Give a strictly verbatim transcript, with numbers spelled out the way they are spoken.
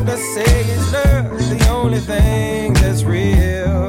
say is love, the only thing that's real.